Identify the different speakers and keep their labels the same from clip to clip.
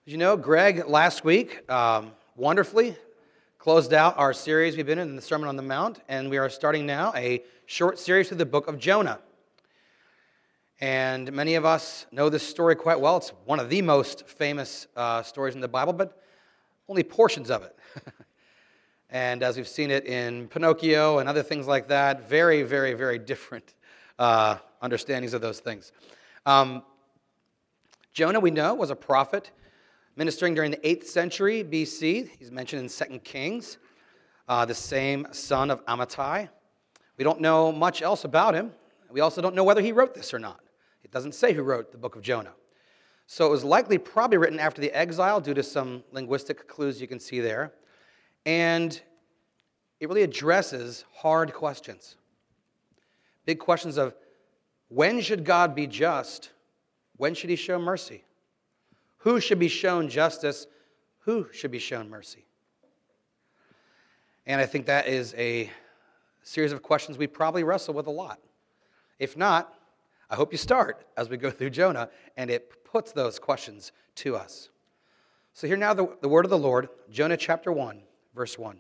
Speaker 1: You know, Greg last week wonderfully closed out our series we've been in the Sermon on the Mount, and we are starting now a short series through the book of Jonah. And many of us know this story quite well. It's one of the most famous stories in the Bible, but only portions of it. And as we've seen it in Pinocchio and other things like that, very, very, very different understandings of those things. Jonah, we know, was a prophet ministering during the 8th century BC. He's mentioned in 2 Kings, the same son of Amittai. We don't know much else about him. We also don't know whether he wrote this or not. It doesn't say who wrote the book of Jonah. So it was likely probably written after the exile due to some linguistic clues you can see there. And it really addresses hard questions. Big questions of when should God be just? When should he show mercy? Who should be shown justice? Who should be shown mercy? And I think that is a series of questions we probably wrestle with a lot. If not, I hope you start as we go through Jonah, and it puts those questions to us. So here now the word of the Lord, Jonah chapter 1, verse 1.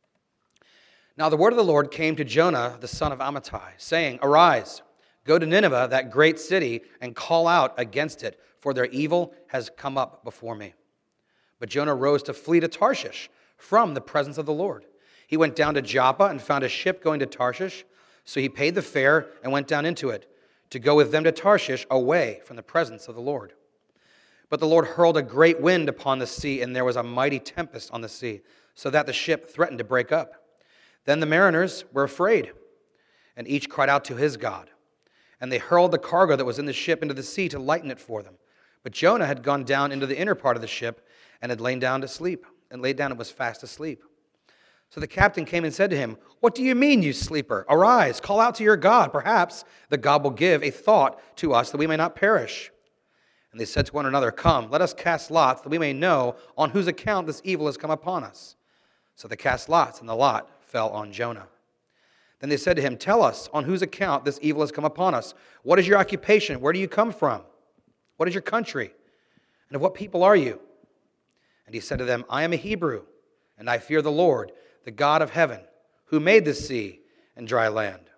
Speaker 1: Now the word of the Lord came to Jonah, the son of Amittai, saying, "Arise, go to Nineveh, that great city, and call out against it, for their evil has come up before me." But Jonah rose to flee to Tarshish from the presence of the Lord. He went down to Joppa and found a ship going to Tarshish. So he paid the fare and went down into it, to go with them to Tarshish away from the presence of the Lord. But the Lord hurled a great wind upon the sea, and there was a mighty tempest on the sea, so that the ship threatened to break up. Then the mariners were afraid, and each cried out to his God. And they hurled the cargo that was in the ship into the sea to lighten it for them. But Jonah had gone down into the inner part of the ship and had lain down to sleep, and laid down and was fast asleep. So the captain came and said to him, "What do you mean, you sleeper? Arise, call out to your God. Perhaps the God will give a thought to us that we may not perish." And they said to one another, "Come, let us cast lots, that we may know on whose account this evil has come upon us." So they cast lots, and the lot fell on Jonah. Then they said to him, "Tell us on whose account this evil has come upon us. What is your occupation? Where do you come from? What is your country? And of what people are you?" And he said to them, "I am a Hebrew, and I fear the Lord, the God of heaven, who made the sea and dry land."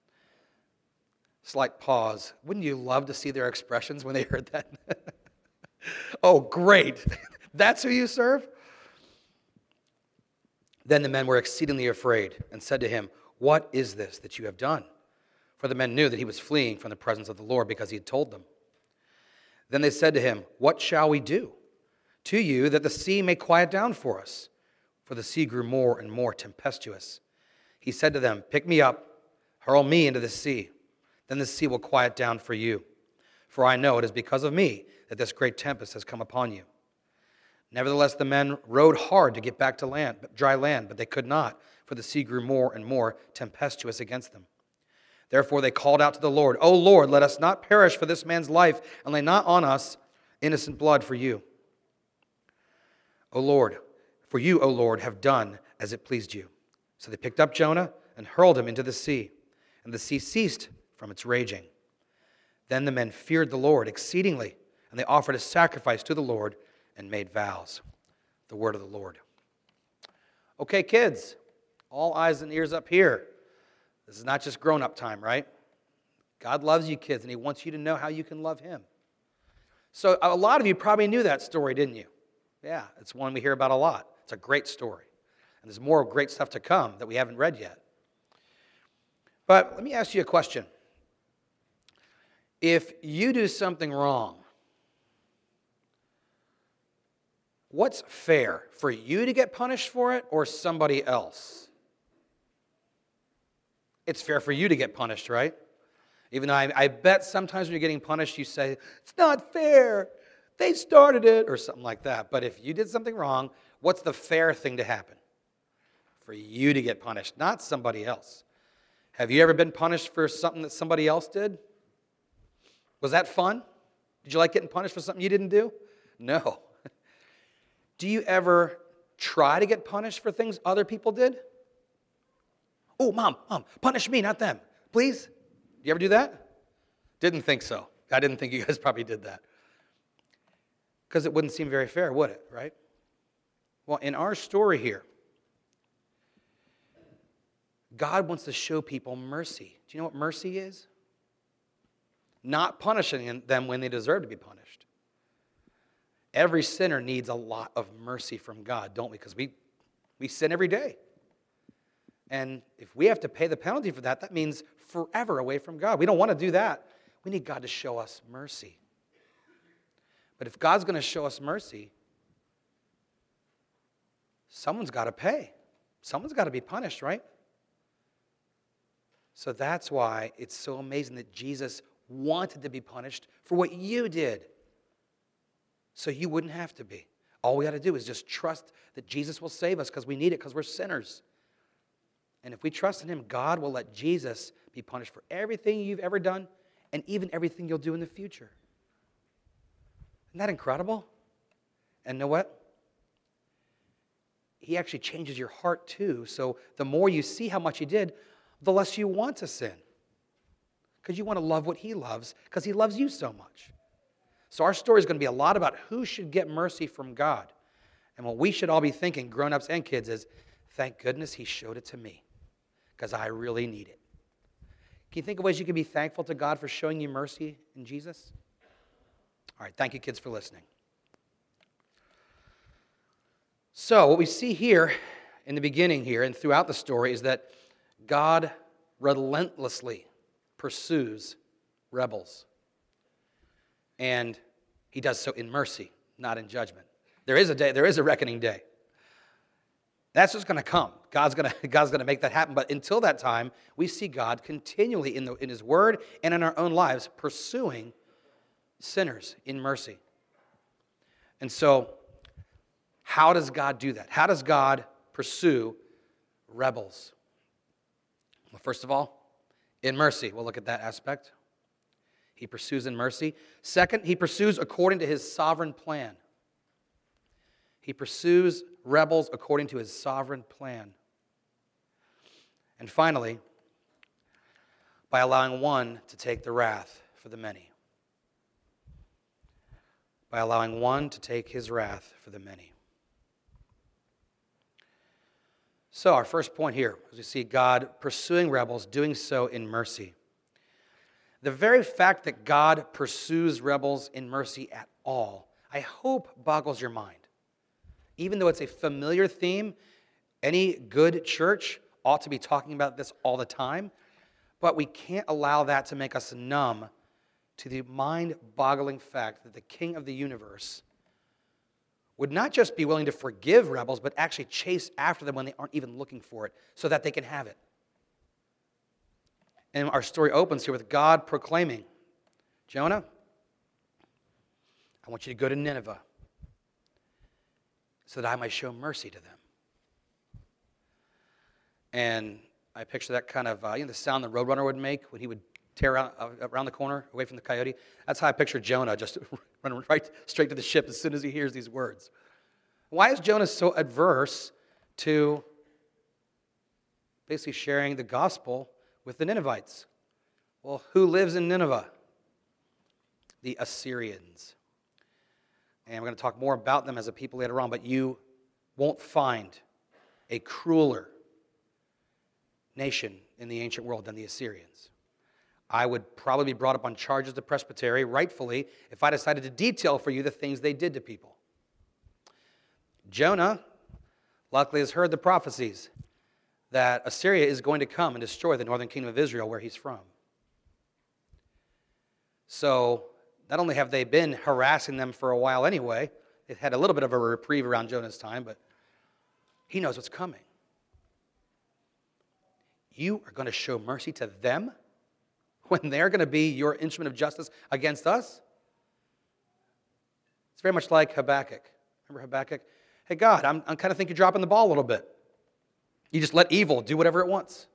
Speaker 1: Slight pause. Wouldn't you love to see their expressions when they heard that? Oh, great. That's who you serve? Then the men were exceedingly afraid and said to him, "What is this that you have done?" For the men knew that he was fleeing from the presence of the Lord because he had told them. Then they said to him, "What shall we do to you that the sea may quiet down for us?" For the sea grew more and more tempestuous. He said to them, "Pick me up, hurl me into the sea. Then the sea will quiet down for you. For I know it is because of me that this great tempest has come upon you." Nevertheless, the men rowed hard to get back to dry land, but they could not, for the sea grew more and more tempestuous against them. Therefore they called out to the Lord, "O Lord, let us not perish for this man's life, and lay not on us innocent blood for you. O Lord, for you, O Lord, have done as it pleased you." So they picked up Jonah and hurled him into the sea, and the sea ceased from its raging. Then the men feared the Lord exceedingly, and they offered a sacrifice to the Lord and made vows. The word of the Lord. Okay, kids, all eyes and ears up here. This is not just grown-up time, right? God loves you kids, and he wants you to know how you can love him. So a lot of you probably knew that story, didn't you? Yeah, it's one we hear about a lot. It's a great story. And there's more great stuff to come that we haven't read yet. But let me ask you a question. If you do something wrong, what's fair? For you to get punished for it or somebody else? It's fair for you to get punished, right? Even though I bet sometimes when you're getting punished, you say, "It's not fair. They started it," or something like that. But if you did something wrong, what's the fair thing to happen? For you to get punished, not somebody else. Have you ever been punished for something that somebody else did? Was that fun? Did you like getting punished for something you didn't do? No. Do you ever try to get punished for things other people did? "Oh, mom, punish me, not them. Please?" Do you ever do that? Didn't think so. I didn't think you guys probably did that. Because it wouldn't seem very fair, would it, right? Well, in our story here, God wants to show people mercy. Do you know what mercy is? Not punishing them when they deserve to be punished. Every sinner needs a lot of mercy from God, don't we? Because we sin every day. And if we have to pay the penalty for that, that means forever away from God. We don't want to do that. We need God to show us mercy. But if God's going to show us mercy, someone's got to pay. Someone's got to be punished, right? So that's why it's so amazing that Jesus wanted to be punished for what you did, so you wouldn't have to be. All we got to do is just trust that Jesus will save us because we need it, because we're sinners. And if we trust in him, God will let Jesus be punished for everything you've ever done and even everything you'll do in the future. Isn't that incredible? And know what? He actually changes your heart too. So the more you see how much he did, the less you want to sin. Because you want to love what he loves, because he loves you so much. So our story is going to be a lot about who should get mercy from God. And what we should all be thinking, grown-ups and kids, is, thank goodness he showed it to me, because I really need it. Can you think of ways you can be thankful to God for showing you mercy in Jesus? All right, thank you, kids, for listening. So what we see here in the beginning here and throughout the story is that God relentlessly pursues rebels. And he does so in mercy, not in judgment. There is a day, there is a reckoning day. That's just going to come. God's going to make that happen. But until that time, we see God continually in his word and in our own lives pursuing sinners in mercy. And so, how does God do that? How does God pursue rebels? Well, first of all, in mercy. We'll look at that aspect. He pursues in mercy. Second, he pursues according to his sovereign plan. He pursues rebels according to his sovereign plan. And finally, by allowing one to take the wrath for the many. By allowing one to take his wrath for the many. So our first point here, as we see God pursuing rebels, doing so in mercy. The very fact that God pursues rebels in mercy at all, I hope boggles your mind. Even though it's a familiar theme, any good church ought to be talking about this all the time, but we can't allow that to make us numb to the mind-boggling fact that the King of the universe would not just be willing to forgive rebels, but actually chase after them when they aren't even looking for it, so that they can have it. And our story opens here with God proclaiming, Jonah, I want you to go to Nineveh so that I might show mercy to them. And I picture that kind of, the sound the Roadrunner would make when he would tear around the corner away from the coyote. That's how I picture Jonah, just running right straight to the ship as soon as he hears these words. Why is Jonah so adverse to basically sharing the gospel with the Ninevites? Well, who lives in Nineveh? The Assyrians. And we're going to talk more about them as a people later on, but you won't find a crueler nation in the ancient world than the Assyrians. I would probably be brought up on charges to presbytery, rightfully, if I decided to detail for you the things they did to people. Jonah, luckily, has heard the prophecies that Assyria is going to come and destroy the northern kingdom of Israel where he's from. So, not only have they been harassing them for a while anyway, they've had a little bit of a reprieve around Jonah's time, but he knows what's coming. You are going to show mercy to them when they're going to be your instrument of justice against us? It's very much like Habakkuk. Remember Habakkuk? Hey, God, I'm kind of think you're dropping the ball a little bit. You just let evil do whatever it wants.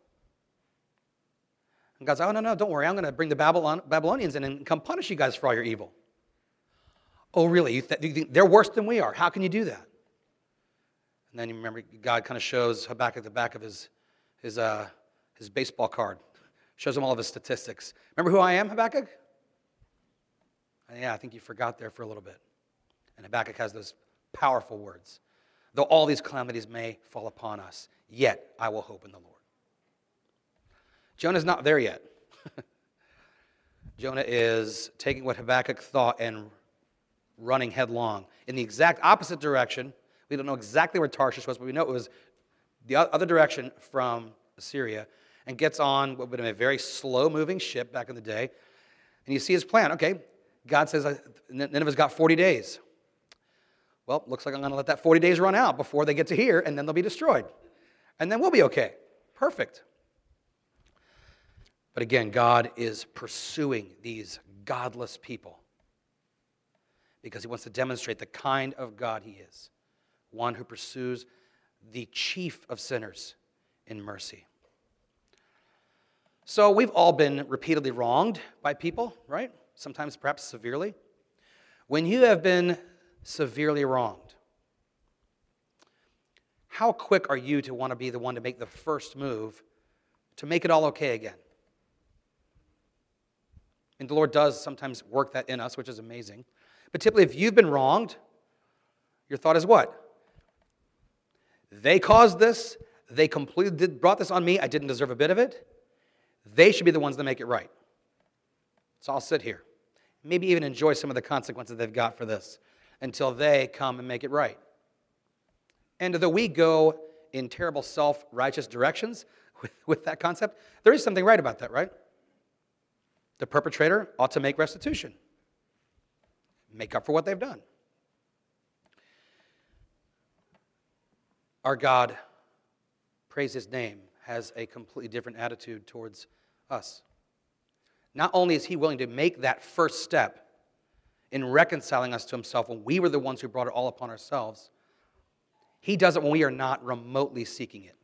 Speaker 1: And God's like, oh, no, don't worry. I'm going to bring the Babylonians in and come punish you guys for all your evil. Oh, really? You think they're worse than we are? How can you do that? And then you remember God kind of shows Habakkuk the back of his baseball card. Shows him all of his statistics. Remember who I am, Habakkuk? Yeah, I think you forgot there for a little bit. And Habakkuk has those powerful words. Though all these calamities may fall upon us, yet I will hope in the Lord. Jonah's not there yet. Jonah is taking what Habakkuk thought and running headlong in the exact opposite direction. We don't know exactly where Tarshish was, but we know it was the other direction from Assyria, and gets on what would have been a very slow-moving ship back in the day. And you see his plan. Okay, God says Nineveh's got 40 days. Well, looks like I'm going to let that 40 days run out before they get to here, and then they'll be destroyed. And then we'll be okay. Perfect. But again, God is pursuing these godless people because he wants to demonstrate the kind of God he is, one who pursues the chief of sinners in mercy. So we've all been repeatedly wronged by people, right? Sometimes perhaps severely. When you have been severely wronged, how quick are you to want to be the one to make the first move to make it all okay again? And the Lord does sometimes work that in us, which is amazing. But typically, if you've been wronged, your thought is what? They caused this. They completely brought this on me. I didn't deserve a bit of it. They should be the ones that make it right. So I'll sit here. Maybe even enjoy some of the consequences they've got for this until they come and make it right. And though we go in terrible self-righteous directions with that concept, there is something right about that, right? The perpetrator ought to make restitution. Make up for what they've done. Our God, praise his name, has a completely different attitude towards us. Not only is he willing to make that first step in reconciling us to himself when we were the ones who brought it all upon ourselves, he does it when we are not remotely seeking it.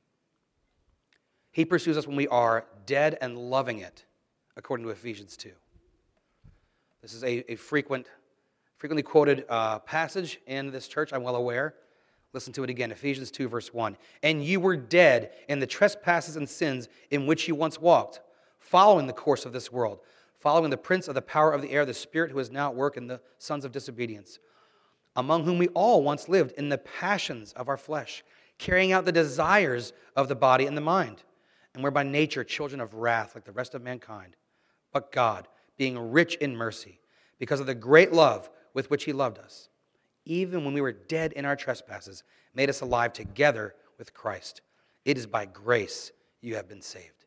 Speaker 1: He pursues us when we are dead and loving it, according to Ephesians 2. This is a frequently quoted passage in this church, I'm well aware. Listen to it again, Ephesians 2, verse 1. And you were dead in the trespasses and sins in which you once walked, following the course of this world, following the prince of the power of the air, the spirit who is now at work in the sons of disobedience, among whom we all once lived in the passions of our flesh, carrying out the desires of the body and the mind, and were by nature children of wrath like the rest of mankind. But God, being rich in mercy, because of the great love with which he loved us, even when we were dead in our trespasses, made us alive together with Christ. It is by grace you have been saved.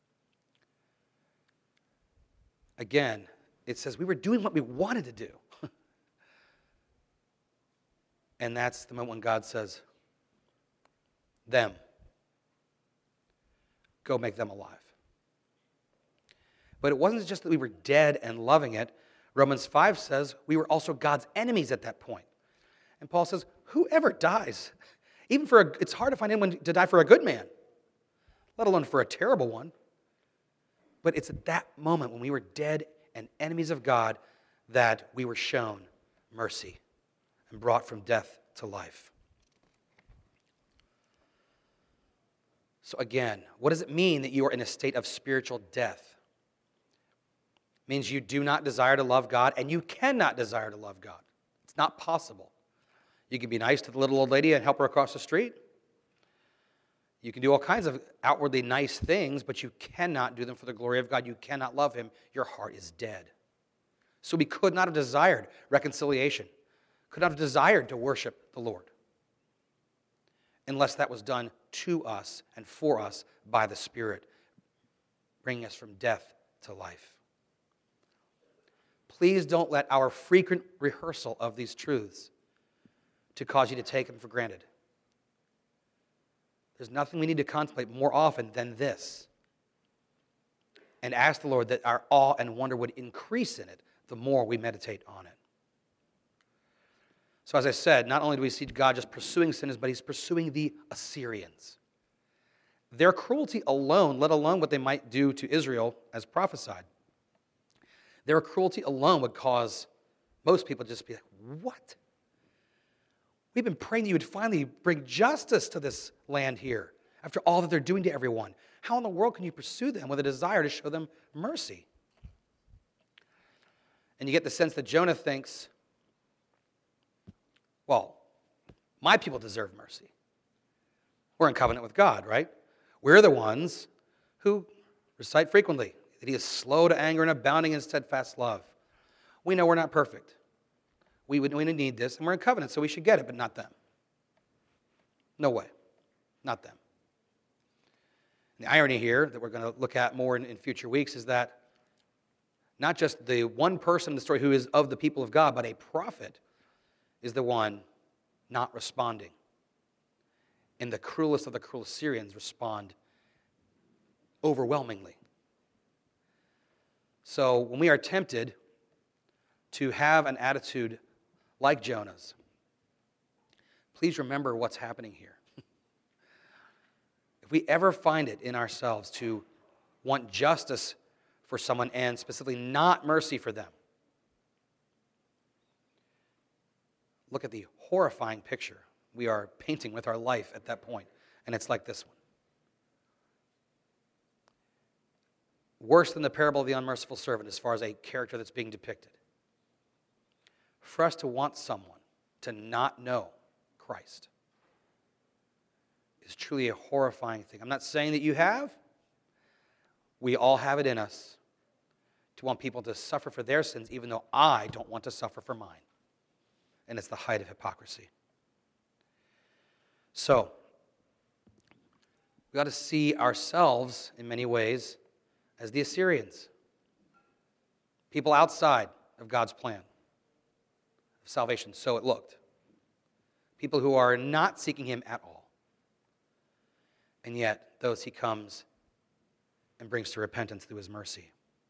Speaker 1: Again, it says we were doing what we wanted to do. And that's the moment when God says, them, go make them alive. But it wasn't just that we were dead and loving it. Romans 5 says we were also God's enemies at that point. And Paul says, whoever dies, it's hard to find anyone to die for a good man, let alone for a terrible one. But it's at that moment when we were dead and enemies of God that we were shown mercy and brought from death to life. So again, what does it mean that you are in a state of spiritual death? It means you do not desire to love God, and you cannot desire to love God. It's not possible. You can be nice to the little old lady and help her across the street. You can do all kinds of outwardly nice things, but you cannot do them for the glory of God. You cannot love him. Your heart is dead. So we could not have desired reconciliation, could not have desired to worship the Lord, unless that was done to us and for us by the Spirit, bringing us from death to life. Please don't let our frequent rehearsal of these truths to cause you to take them for granted. There's nothing we need to contemplate more often than this. And ask the Lord that our awe and wonder would increase in it the more we meditate on it. So as I said, not only do we see God just pursuing sinners, but he's pursuing the Assyrians. Their cruelty alone, let alone what they might do to Israel as prophesied, their cruelty alone would cause most people to just be like, what? We've been praying that you would finally bring justice to this land here after all that they're doing to everyone. How in the world can you pursue them with a desire to show them mercy? And you get the sense that Jonah thinks, Well, my people deserve mercy. We're in covenant with God, right? We're the ones who recite frequently that he is slow to anger and abounding in steadfast love. We know we're not perfect. We need this, and we're in covenant, so we should get it, but not them. No way. Not them. And the irony here that we're going to look at more in future weeks is that not just the one person in the story who is of the people of God, but a prophet is the one not responding. And the cruelest of the cruel Syrians respond overwhelmingly. So when we are tempted to have an attitude like Jonah's, please remember what's happening here. If we ever find it in ourselves to want justice for someone and specifically not mercy for them, look at the horrifying picture we are painting with our life at that point, and it's like this one. Worse than the parable of the unmerciful servant as far as a character that's being depicted. For us to want someone to not know Christ is truly a horrifying thing. I'm not saying that you have. We all have it in us to want people to suffer for their sins, even though I don't want to suffer for mine. And it's the height of hypocrisy. So, we got to see ourselves in many ways as the Assyrians, people outside of God's plan of salvation. So it looked. People who are not seeking him at all. And yet, those he comes and brings to repentance through his mercy.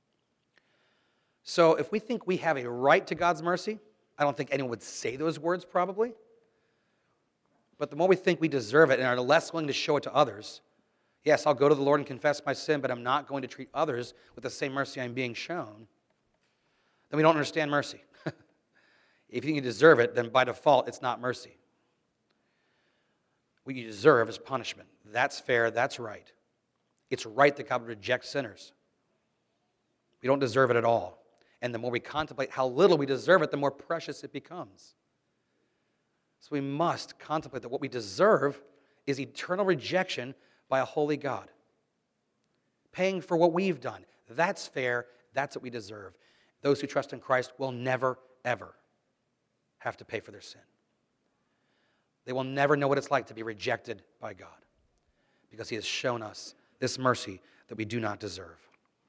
Speaker 1: So if we think we have a right to God's mercy, I don't think anyone would say those words probably. But the more we think we deserve it and are less willing to show it to others, yes, I'll go to the Lord and confess my sin, but I'm not going to treat others with the same mercy I'm being shown, then we don't understand mercy. If you think you deserve it, then by default, it's not mercy. What you deserve is punishment. That's fair, that's right. It's right that God would reject sinners. We don't deserve it at all. And the more we contemplate how little we deserve it, the more precious it becomes. So we must contemplate that what we deserve is eternal rejection by a holy God. Paying for what we've done. That's fair. That's what we deserve. Those who trust in Christ will never, ever have to pay for their sin. They will never know what it's like to be rejected by God because he has shown us this mercy that we do not deserve.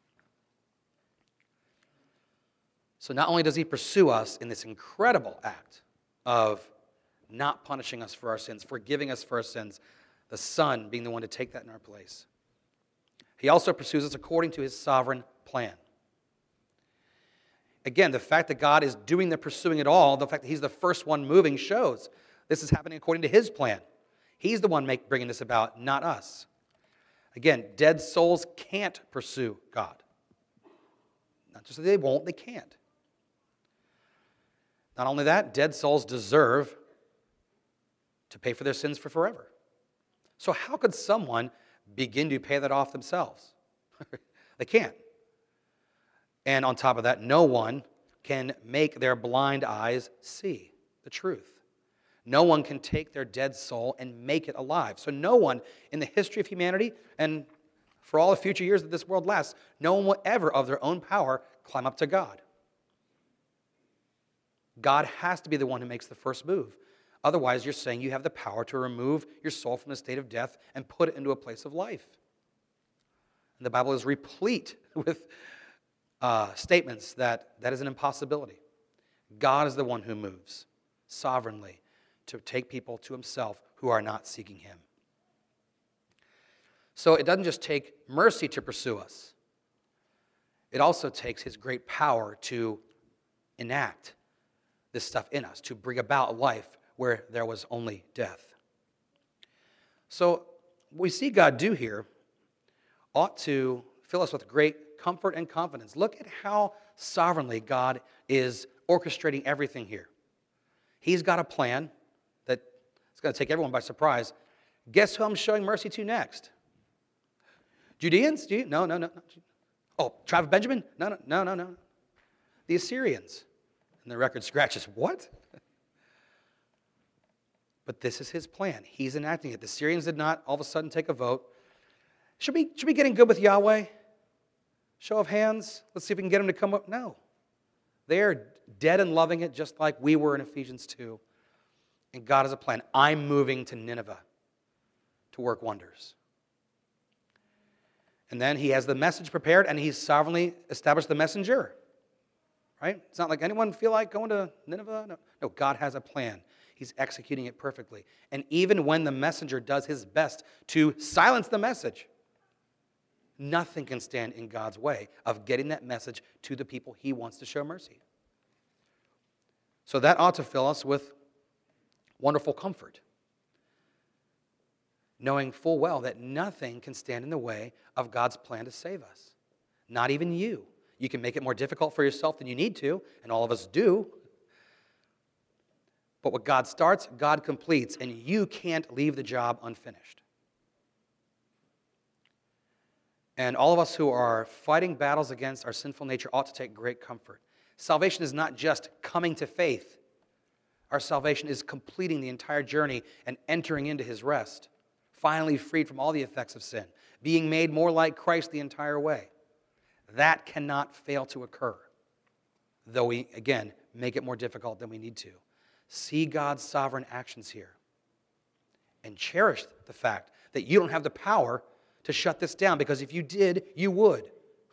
Speaker 1: So not only does he pursue us in this incredible act of not punishing us for our sins, forgiving us for our sins, the Son being the one to take that in our place, he also pursues us according to his sovereign plan. Again, the fact that God is doing the pursuing it all, the fact that he's the first one moving shows this is happening according to his plan. He's the one bringing this about, not us. Again, dead souls can't pursue God. Not just that they won't, they can't. Not only that, dead souls deserve to pay for their sins for forever. So how could someone begin to pay that off themselves? They can't. And on top of that, no one can make their blind eyes see the truth. No one can take their dead soul and make it alive. So no one in the history of humanity, and for all the future years that this world lasts, no one will ever, of their own power, climb up to God. God has to be the one who makes the first move. Otherwise, you're saying you have the power to remove your soul from the state of death and put it into a place of life. And the Bible is replete with statements that is an impossibility. God is the one who moves sovereignly to take people to himself who are not seeking him. So it doesn't just take mercy to pursue us. It also takes his great power to enact this stuff in us, to bring about life where there was only death. So what we see God do here ought to fill us with great comfort and confidence. Look at how sovereignly God is orchestrating everything here. He's got a plan that is going to take everyone by surprise. Guess who I'm showing mercy to next? Judeans? No. Oh, tribe of Benjamin? No. The Assyrians. And the record scratches, what? But this is his plan. He's enacting it. The Syrians did not all of a sudden take a vote. Should we be getting good with Yahweh? Show of hands. Let's see if we can get him to come up. No. They are dead and loving it just like we were in Ephesians 2. And God has a plan. I'm moving to Nineveh to work wonders. And then he has the message prepared and he's sovereignly established the messenger. Right? It's not like anyone feel like going to Nineveh. No, God has a plan. He's executing it perfectly. And even when the messenger does his best to silence the message, nothing can stand in God's way of getting that message to the people he wants to show mercy. So that ought to fill us with wonderful comfort, knowing full well that nothing can stand in the way of God's plan to save us. Not even you. You can make it more difficult for yourself than you need to, and all of us do. But what God starts, God completes, and you can't leave the job unfinished. And all of us who are fighting battles against our sinful nature ought to take great comfort. Salvation is not just coming to faith. Our salvation is completing the entire journey and entering into his rest, finally freed from all the effects of sin, being made more like Christ the entire way. That cannot fail to occur, though we, again, make it more difficult than we need to. See God's sovereign actions here and cherish the fact that you don't have the power to shut this down, because if you did, you would.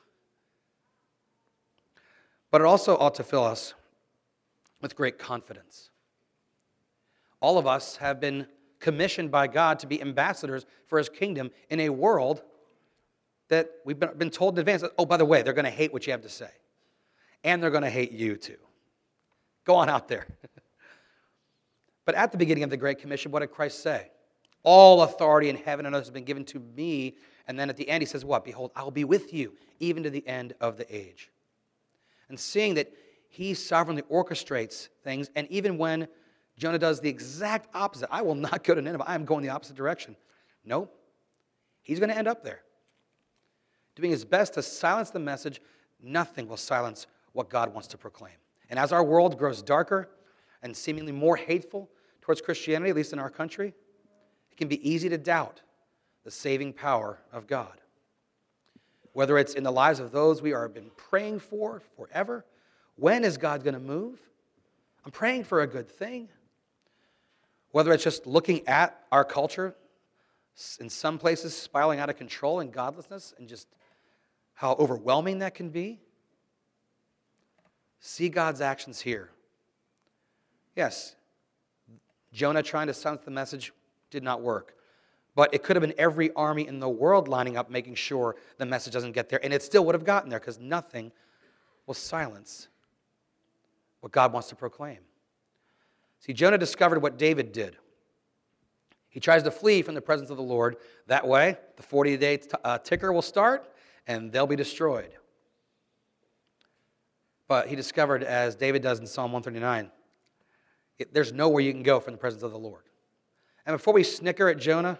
Speaker 1: But it also ought to fill us with great confidence. All of us have been commissioned by God to be ambassadors for his kingdom in a world that we've been told in advance, oh, by the way, they're going to hate what you have to say. And they're going to hate you too. Go on out there. But at the beginning of the Great Commission, what did Christ say? All authority in heaven and earth has been given to me. And then at the end he says what? Behold, I will be with you even to the end of the age. And seeing that he sovereignly orchestrates things, and even when Jonah does the exact opposite, I will not go to Nineveh, I am going the opposite direction. No, he's going to end up there. Doing his best to silence the message, nothing will silence what God wants to proclaim. And as our world grows darker and seemingly more hateful towards Christianity, at least in our country, it can be easy to doubt the saving power of God. Whether it's in the lives of those we have been praying for forever, when is God going to move? I'm praying for a good thing. Whether it's just looking at our culture, in some places spiraling out of control in godlessness, and just how overwhelming that can be. See God's actions here. Yes, Jonah trying to silence the message did not work. But it could have been every army in the world lining up, making sure the message doesn't get there. And it still would have gotten there, because nothing will silence what God wants to proclaim. See, Jonah discovered what David did. He tries to flee from the presence of the Lord. That way, the 40-day ticker will start, and they'll be destroyed. But he discovered, as David does in Psalm 139, there's nowhere you can go from the presence of the Lord. And before we snicker at Jonah,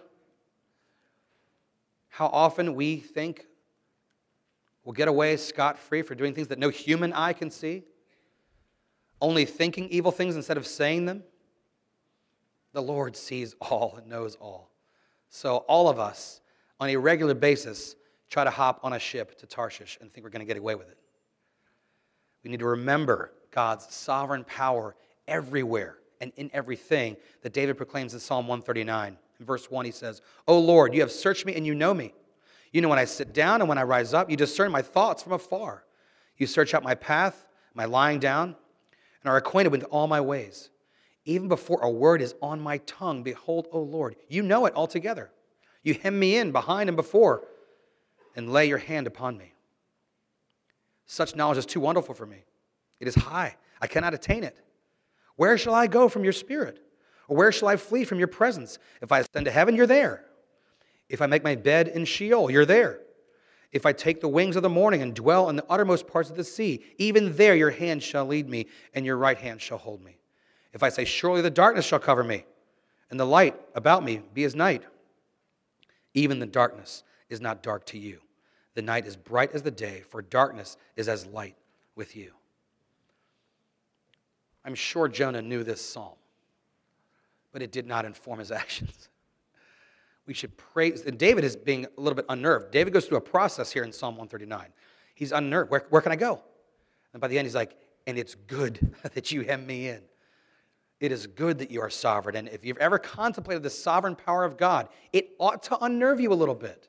Speaker 1: how often we think we'll get away scot-free for doing things that no human eye can see, only thinking evil things instead of saying them. The Lord sees all and knows all. So all of us, on a regular basis, try to hop on a ship to Tarshish and think we're going to get away with it. We need to remember God's sovereign power everywhere and in everything that David proclaims in Psalm 139. In verse 1 he says, O Lord, you have searched me and you know me. You know when I sit down and when I rise up. You discern my thoughts from afar. You search out my path, my lying down, and are acquainted with all my ways. Even before a word is on my tongue, behold, O Lord, you know it altogether. You hem me in behind and before, and lay your hand upon me. Such knowledge is too wonderful for me. It is high. I cannot attain it. Where shall I go from your spirit? Or where shall I flee from your presence? If I ascend to heaven, you're there. If I make my bed in Sheol, you're there. If I take the wings of the morning and dwell in the uttermost parts of the sea, even there your hand shall lead me, and your right hand shall hold me. If I say, surely the darkness shall cover me, and the light about me be as night, even the darkness is not dark to you. The night is bright as the day, for darkness is as light with you. I'm sure Jonah knew this psalm. but it did not inform his actions. We should praise, and David is being a little bit unnerved. David goes through a process here in Psalm 139. He's unnerved. Where can I go? And by the end, he's like, and it's good that you hem me in. It is good that you are sovereign. And if you've ever contemplated the sovereign power of God, it ought to unnerve you a little bit.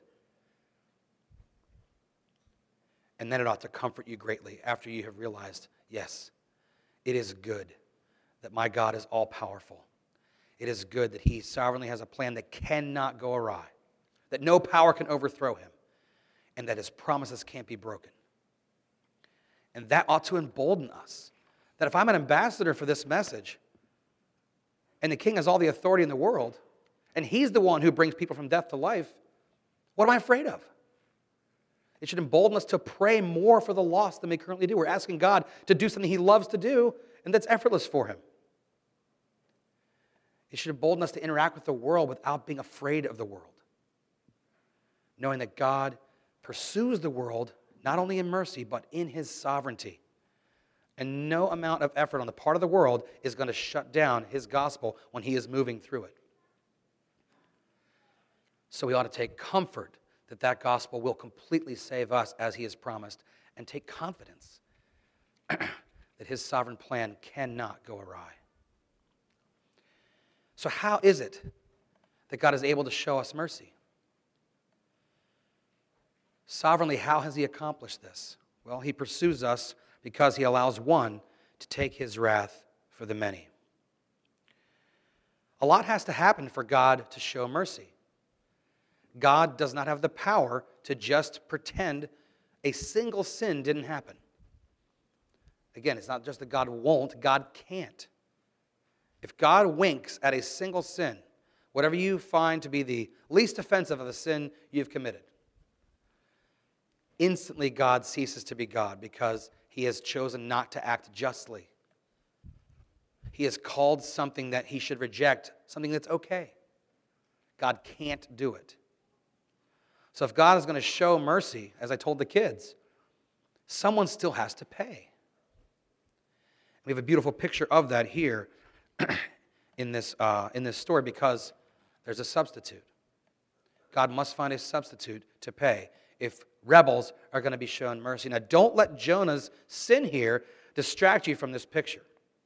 Speaker 1: And then it ought to comfort you greatly after you have realized, yes, it is good that my God is all-powerful. It is good that he sovereignly has a plan that cannot go awry, that no power can overthrow him, and that his promises can't be broken. And that ought to embolden us, that if I'm an ambassador for this message, and the king has all the authority in the world, and he's the one who brings people from death to life, what am I afraid of? It should embolden us to pray more for the lost than we currently do. We're asking God to do something he loves to do, and that's effortless for him. It should embolden us to interact with the world without being afraid of the world, knowing that God pursues the world not only in mercy, but in his sovereignty. And no amount of effort on the part of the world is going to shut down his gospel when he is moving through it. So we ought to take comfort that that gospel will completely save us as he has promised, and take confidence that his sovereign plan cannot go awry. So how is it that God is able to show us mercy? Sovereignly, how has he accomplished this? Well, he pursues us because he allows one to take his wrath for the many. A lot has to happen for God to show mercy. God does not have the power to just pretend a single sin didn't happen. Again, it's not just that God won't, God can't. If God winks at a single sin, whatever you find to be the least offensive of the sin you've committed, instantly God ceases to be God because he has chosen not to act justly. He has called something that he should reject something that's okay. God can't do it. So if God is going to show mercy, as I told the kids, someone still has to pay. We have a beautiful picture of that here in this story because there's a substitute. God must find a substitute to pay if rebels are going to be shown mercy. Now, don't let Jonah's sin here distract you from this picture.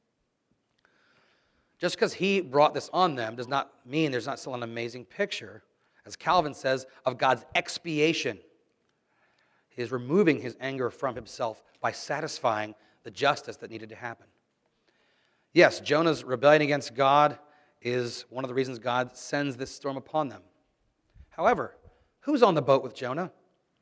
Speaker 1: Just because he brought this on them does not mean there's not still an amazing picture, as Calvin says, of God's expiation. He is removing his anger from himself by satisfying the justice that needed to happen. Yes, Jonah's rebellion against God is one of the reasons God sends this storm upon them. However, who's on the boat with Jonah?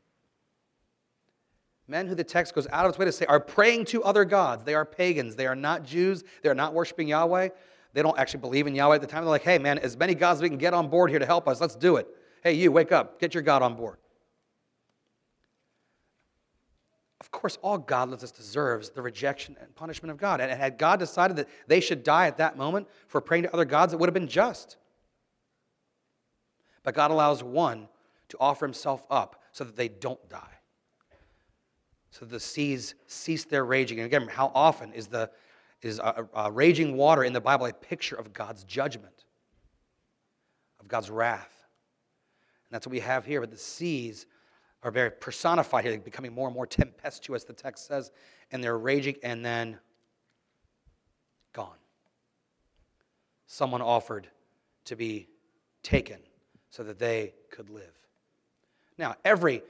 Speaker 1: Men who the text goes out of its way to say are praying to other gods. They are pagans. They are not Jews. They are not worshiping Yahweh. They don't actually believe in Yahweh at the time. They're like, hey, man, as many gods as we can get on board here to help us, let's do it. Hey, you, wake up. Get your God on board. Of course, all godlessness deserves the rejection and punishment of God. And had God decided that they should die at that moment for praying to other gods, it would have been just. But God allows one to offer himself up so that they don't die. So that the seas cease their raging. And again, how often is raging water in the Bible a picture of God's judgment, of God's wrath? And that's what we have here. But the seas are very personified here, becoming more and more tempestuous, the text says, and they're raging and then gone. Someone offered to be taken so that they could live. Now, every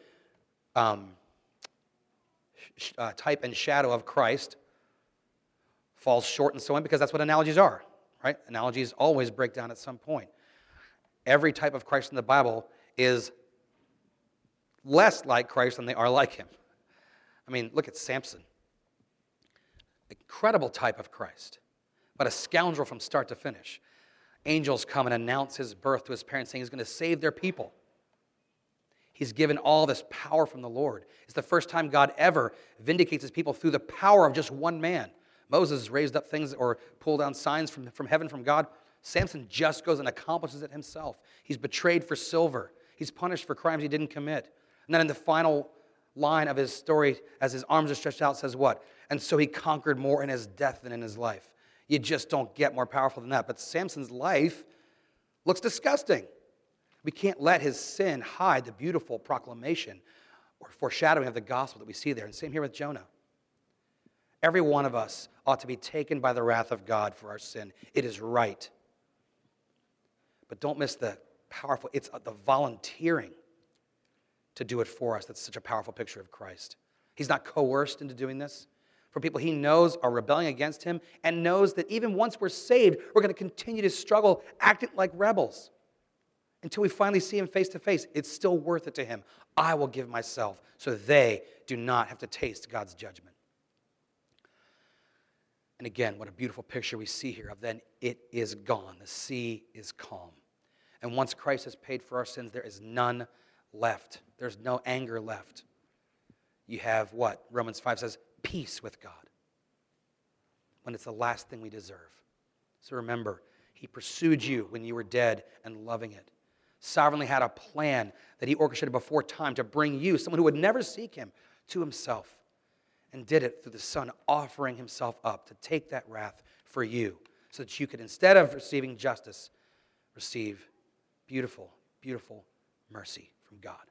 Speaker 1: type and shadow of Christ falls short and so on, because that's what analogies are, right? Analogies always break down at some point. Every type of Christ in the Bible is less like Christ than they are like him. I mean, look at Samson. Incredible type of Christ, but a scoundrel from start to finish. Angels come and announce his birth to his parents, saying he's going to save their people. He's given all this power from the Lord. It's the first time God ever vindicates his people through the power of just one man. Moses raised up things or pulled down signs from heaven from God. Samson just goes and accomplishes it himself. He's betrayed for silver. He's punished for crimes he didn't commit. And then in the final line of his story, as his arms are stretched out, says what? And so he conquered more in his death than in his life. You just don't get more powerful than that. But Samson's life looks disgusting. We can't let his sin hide the beautiful proclamation or foreshadowing of the gospel that we see there. And same here with Jonah. Every one of us ought to be taken by the wrath of God for our sin. It is right. But don't miss the powerful, it's the volunteering to do it for us. That's such a powerful picture of Christ. He's not coerced into doing this. For people he knows are rebelling against him and knows that even once we're saved, we're going to continue to struggle acting like rebels until we finally see him face to face. It's still worth it to him. I will give myself so they do not have to taste God's judgment. And again, what a beautiful picture we see here of then it is gone. The sea is calm. And once Christ has paid for our sins, there is none left. There's no anger left. You have what? Romans 5 says, peace with God. When it's the last thing we deserve. So remember, he pursued you when you were dead and loving it. Sovereignly had a plan that he orchestrated before time to bring you, someone who would never seek him, to himself. And did it through the Son offering himself up to take that wrath for you so that you could, instead of receiving justice, receive beautiful, beautiful mercy from God.